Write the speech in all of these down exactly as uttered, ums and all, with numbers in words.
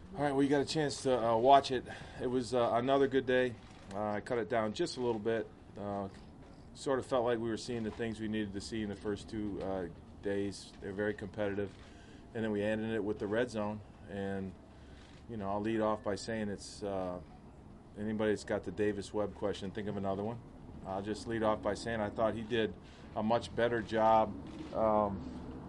All right, well, you got a chance to uh, watch it. It was uh, another good day. Uh, I cut it down just a little bit. Uh, sort of felt like we were seeing the things we needed to see in the first two uh, days. They're very competitive. And then we ended it with the red zone. And, you know, I'll lead off by saying it's uh, anybody that's got the Davis Webb question, think of another one. I'll just lead off by saying I thought he did a much better job um,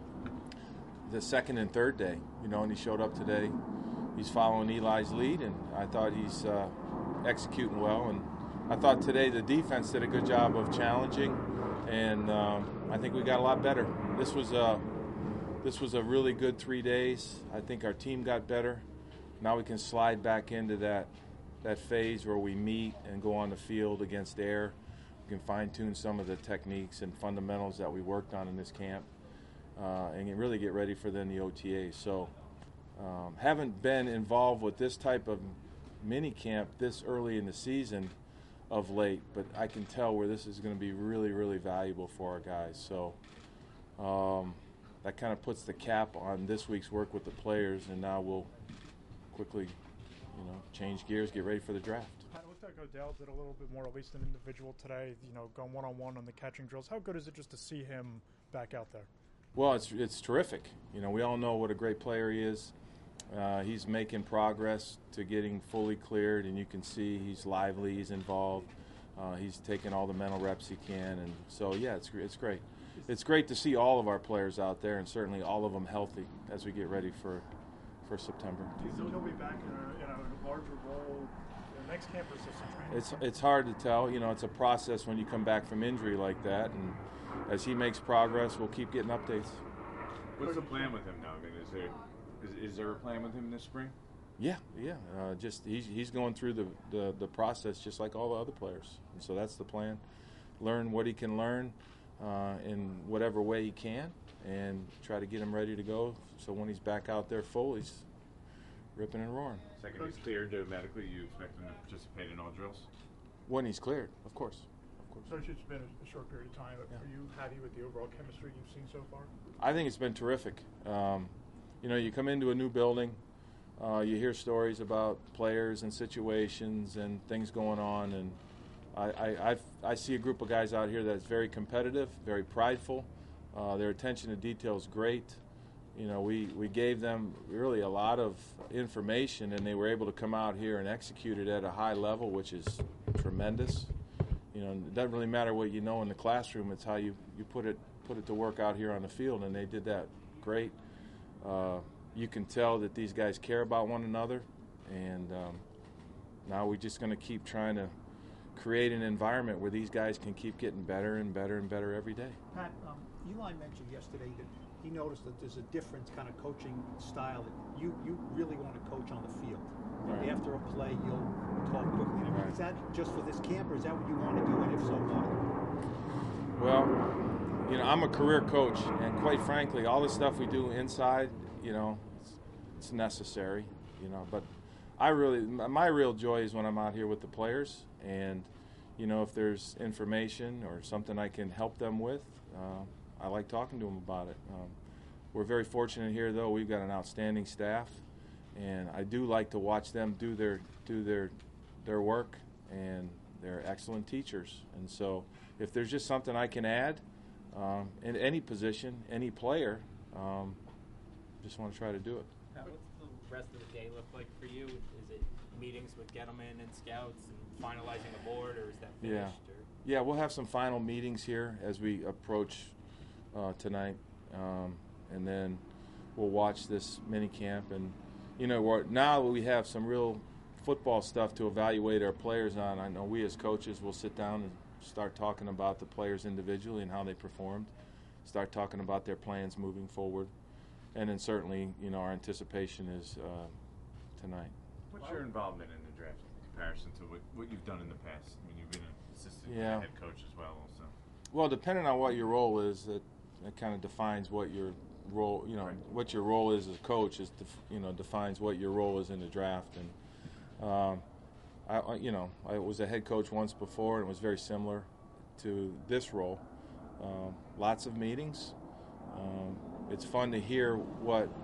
the second and third day, you know, and he showed up today. He's following Eli's lead, and I thought he's uh, executing well. And I thought today the defense did a good job of challenging, and um, I think we got a lot better. This was a this was a really good three days. I think our team got better. Now we can slide back into that that phase where we meet and go on the field against air. We can fine-tune some of the techniques and fundamentals that we worked on in this camp, uh, and really get ready for then the O T A. So. Um, haven't been involved with this type of mini camp this early in the season of late, but I can tell where this is going to be really, really valuable for our guys. So um, that kind of puts the cap on this week's work with the players, and now we'll quickly, you know, change gears, get ready for the draft. It looked like Odell did a little bit more, at least an individual today, you know, going one-on-one on the catching drills. How good is it just to see him back out there? Well, it's it's terrific. You know, we all know what a great player he is. Uh, he's making progress to getting fully cleared, and you can see he's lively, he's involved. Uh, he's taking all the mental reps he can, and so, yeah, it's it's great. It's great to see all of our players out there, and certainly all of them healthy as we get ready for, for September. Do you think he'll be back in a, in a larger role in the next camp or some training? It's, it's hard to tell. You know, it's a process when you come back from injury like that, and as he makes progress, we'll keep getting updates. What's the plan with him now? I mean, is there is, is there a plan with him this spring? Yeah, yeah. Uh, just he's he's going through the, the, the process just like all the other players, and so that's the plan. Learn what he can learn uh, in whatever way he can, and try to get him ready to go. So when he's back out there full, he's ripping and roaring. Second he's cleared, medically, you expect him to participate in all drills? When he's cleared, of course. So it's just been a short period of time. Yeah. Are you happy with the overall chemistry you've seen so far? I think it's been terrific. Um, you know, you come into a new building, uh, you hear stories about players and situations and things going on, and I, I, I've, I see a group of guys out here that's very competitive, very prideful. Uh, their attention to detail is great. You know, we, we gave them really a lot of information, and they were able to come out here and execute it at a high level, which is tremendous. You know, it doesn't really matter what you know in the classroom. It's how you, you put it put it to work out here on the field, and they did that great. Uh, you can tell that these guys care about one another, and um, now we're just going to keep trying to create an environment where these guys can keep getting better and better and better every day. Pat, um, Eli mentioned yesterday that he noticed that there's a different kind of coaching style that you, you really want to coach on the field. Right. After a play, you'll talk quickly. I mean, Right. Is that just for this camp, or is that what you want to do, and if so, why? Well, you know, I'm a career coach, and quite frankly, all the stuff we do inside, you know, it's, it's necessary, you know. But I really, my real joy is when I'm out here with the players, and, you know, if there's information or something I can help them with, uh, I like talking to them about it. Um, we're very fortunate here, though. We've got an outstanding staff, and I do like to watch them do their do their their work, and they're excellent teachers. And so if there's just something I can add um, in any position, any player, um, just want to try to do it. Now, what's the rest of the day look like for you? Is it meetings with Gettleman and scouts and finalizing a board, or is that finished? Yeah, or? yeah, we'll have some final meetings here as we approach uh, tonight, um, and then we'll watch this mini camp. And you know, we're, now we have some real football stuff to evaluate our players on. I know we as coaches will sit down and start talking about the players individually and how they performed, start talking about their plans moving forward, and then certainly, you know, our anticipation is uh, tonight. What's your involvement in the draft in comparison to what, what you've done in the past? I mean, you've been an assistant Yeah. head coach as well also. Well, depending on what your role is, that, that kind of defines what your role, you know, Right. what your role is as a coach is, def, you know, defines what your role is in the draft. And um, I, I, you know, I was a head coach once before, and it was very similar to this role. Um, lots of meetings. Um, it's fun to hear what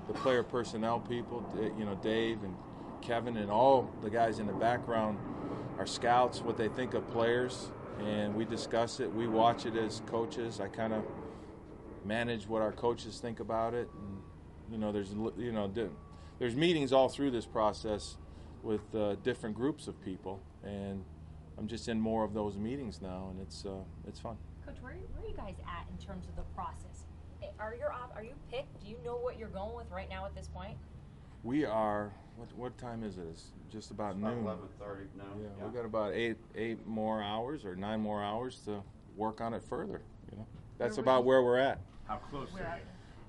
the player personnel people, you know, Dave and Kevin and all the guys in the background, our scouts, what they think of players, and we discuss it. We watch it as coaches. I kind of manage what our coaches think about it. And, you know, there's you know there's meetings all through this process with uh, different groups of people, and I'm just in more of those meetings now, and it's uh, it's fun. Coach, where, where are you guys at in terms of the process? Are you are you picked? Do you know what you're going with right now at this point? We are. What what time is it? It's just about It's noon. about eleven thirty now. Yeah, Yeah. we got about eight eight more hours or nine more hours to work on it further. You know, that's Where about we- where we're at. How close Where are are you?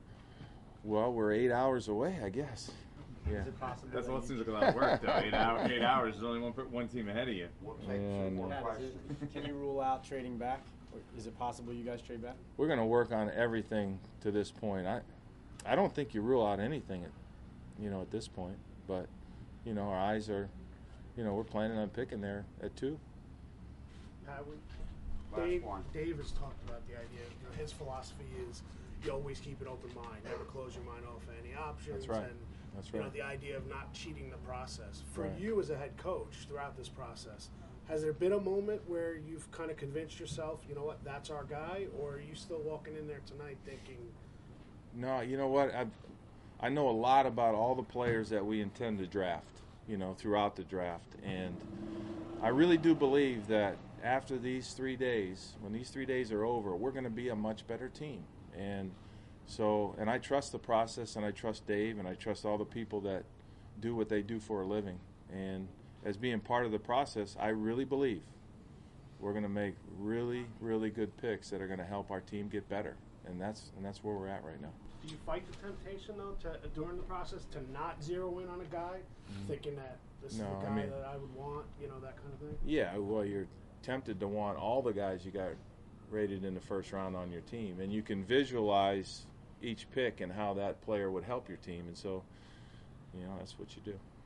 Well, we're eight hours away, I guess. Yeah. Is it possible That's that well, you- it seems like a lot of work, though. Eight, hour, eight hours is only one, per- one team ahead of you. We'll take Yeah, some more no. Pat, is questions. it, can you rule out trading back? Or is it possible you guys trade back? We're going to work on everything to this point. I, I don't think you rule out anything, at, you know, at this point. But, you know, our eyes are, you know, we're planning on picking there at two. Pat, we, Last Dave, one. Dave has talked about the idea. You know, his philosophy is you always keep an open mind, never close your mind off any options. That's right. And That's you know right. the idea of not cheating the process. For Right. you as a head coach throughout this process, has there been a moment where you've kind of convinced yourself, you know what, that's our guy, or are you still walking in there tonight thinking, No, you know what? I've, I know a lot about all the players that we intend to draft, you know, throughout the draft. And I really do believe that after these three days, when these three days are over, we're going to be a much better team. And so, and I trust the process, and I trust Dave, and I trust all the people that do what they do for a living. And as being part of the process, I really believe we're going to make really, really good picks that are going to help our team get better. And that's and that's where we're at right now. do you fight the temptation though to during the process to not zero in on a guy, thinking that this is No, the I guy mean- that I would want, you know, that kind of thing? Yeah, well, you're tempted to want all the guys you got rated in the first round on your team, and you can visualize each pick and how that player would help your team, and so, you know, that's what you do.